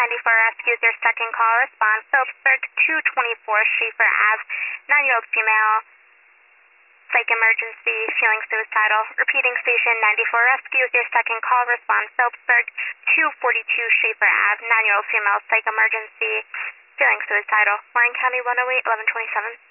94 rescue is your second call. Response, Phillipsburg 224 Schaefer Ave, 9-year-old female, psych emergency, feeling suicidal. Repeating, station 94 rescue is your second call. Response, Phillipsburg 242 Schaefer Ave, 9-year-old female, psych emergency, feeling suicidal. Warren County 108, 1127.